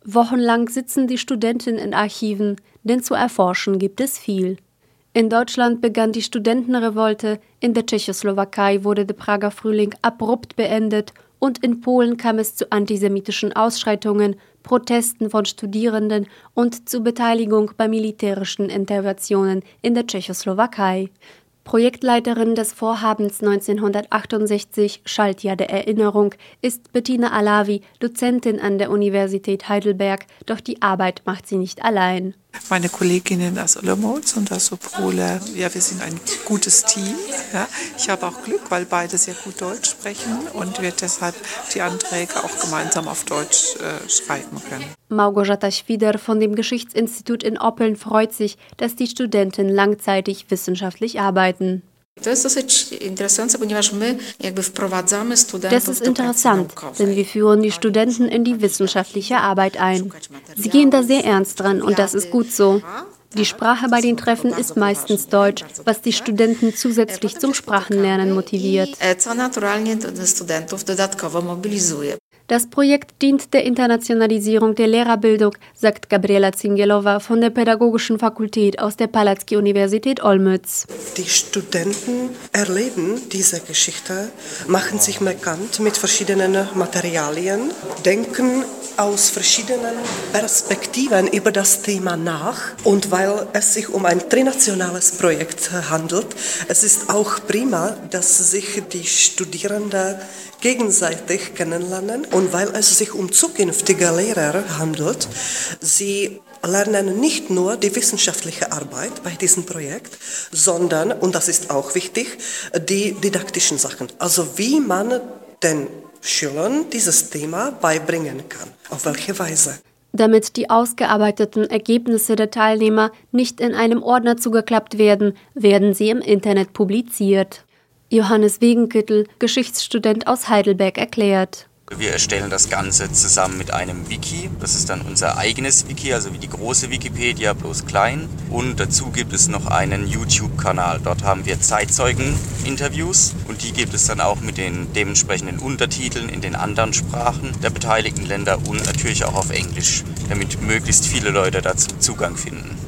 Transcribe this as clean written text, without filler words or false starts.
Wochenlang sitzen die Studenten in Archiven, denn zu erforschen gibt es viel. In Deutschland begann die Studentenrevolte, in der Tschechoslowakei wurde der Prager Frühling abrupt beendet und in Polen kam es zu antisemitischen Ausschreitungen, Protesten von Studierenden und zur Beteiligung bei militärischen Interventionen in der Tschechoslowakei. Projektleiterin des Vorhabens 1968 Schaltjahr der Erinnerung ist Bettina Alavi, Dozentin an der Universität Heidelberg, doch die Arbeit macht sie nicht allein. Meine Kolleginnen aus Olomouc und aus Opole, ja, wir sind ein gutes Team. Ja. Ich habe auch Glück, weil beide sehr gut Deutsch sprechen und wir deshalb die Anträge auch gemeinsam auf Deutsch schreiben können. Małgorzata Świder von dem Geschichtsinstitut in Oppeln freut sich, dass die Studenten langzeitig wissenschaftlich arbeiten. Das ist interessant, denn wir führen die Studenten in die wissenschaftliche Arbeit ein. Sie gehen da sehr ernst dran und das ist gut so. Die Sprache bei den Treffen ist meistens Deutsch, was die Studenten zusätzlich zum Sprachenlernen motiviert. Das Projekt dient der Internationalisierung der Lehrerbildung, sagt Gabriela Zingelowa von der Pädagogischen Fakultät aus der Palacki-Universität Olmütz. Die Studenten erleben diese Geschichte, machen sich bekannt mit verschiedenen Materialien, denken aus verschiedenen Perspektiven über das Thema nach. Und weil es sich um ein trinationales Projekt handelt, es ist auch prima, dass sich die Studierenden gegenseitig kennenlernen. Und weil es sich um zukünftige Lehrer handelt, sie lernen nicht nur die wissenschaftliche Arbeit bei diesem Projekt, sondern, und das ist auch wichtig, die didaktischen Sachen. Also wie man den Schülern dieses Thema beibringen kann. Auf welche Weise? Damit die ausgearbeiteten Ergebnisse der Teilnehmer nicht in einem Ordner zugeklappt werden, werden sie im Internet publiziert. Johannes Wegenkittel, Geschichtsstudent aus Heidelberg, erklärt. Wir erstellen das Ganze zusammen mit einem Wiki. Das ist dann unser eigenes Wiki, also wie die große Wikipedia, bloß klein. Und dazu gibt es noch einen YouTube-Kanal. Dort haben wir Zeitzeugen-Interviews und die gibt es dann auch mit den dementsprechenden Untertiteln in den anderen Sprachen der beteiligten Länder und natürlich auch auf Englisch, damit möglichst viele Leute dazu Zugang finden.